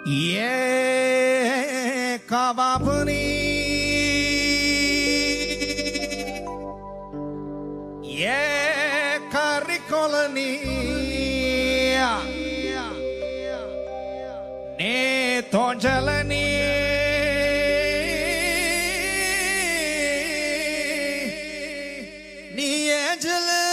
Yeah, Kavapuni. Yeah, Karikolani. Ne Tonjalani. Ni Angelani.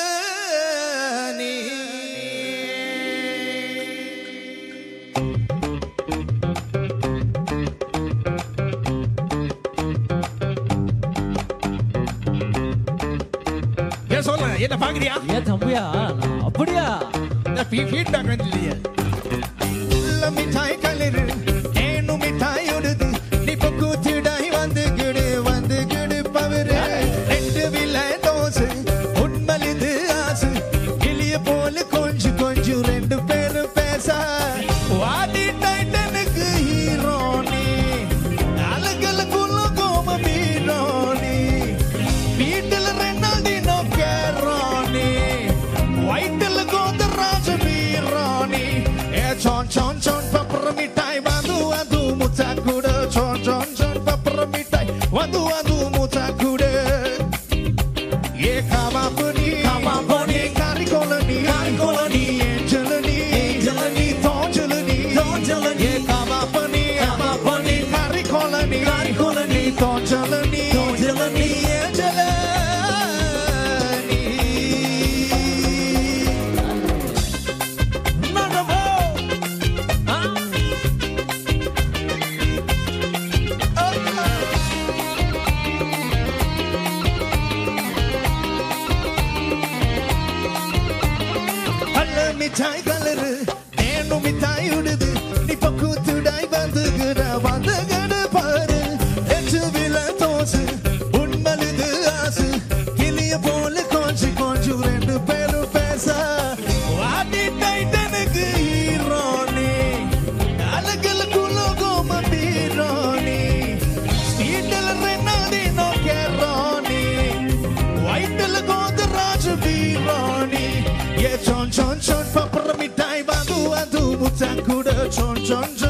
சொல்ல என்ன பாக்குறியா ஏன் தம்பியா அப்படியா இந்த ஃபீட்பேக் வந்துலையே மிட்டாய் கலரு ஏனு மிட்டாய் உடுது நீ பக்குத்திடாய் வந்து கிடு பவரு ரெண்டு விலை தோசை உண்மலிது ஆசு கிளிய போல கொஞ்சம் ரெண்டு பேரும் பேச வாடி டைட்டனுக்கு ஹீரோனி அழகழகுள்ள கோம மீரோனி வீட்டுல ரெண்டால்டினோ கேரோனி வயிற்றுல கோந்த ராஜ மீரோனி chon papra mitai wadu mutakude chon papra mitai wadu mutakude ye kavapuni karikolani angelani tonjalani ye kavapuni karikolani tonjalani angelani மிட்டாய் கலரு நேனு மிட்டாய் உடுது நீ பக்குத்துடாய் வந்துகிற பாரு எச்சு வில தோசு உண்மலுது ஆசு கிளிய போல கொஞ்சம் ரெண்டு பேரும் பேச வாடி டைட்டனுக்கு ஹீரோனி அழகழகுள்ள கோம பீரோனி ஸ்டீட்ல ரெண்டால்டினோ கேரோனி வயிற்றுல கோந்த ராஜ பீரோனி ye chon papra mitai wadu mutakude chon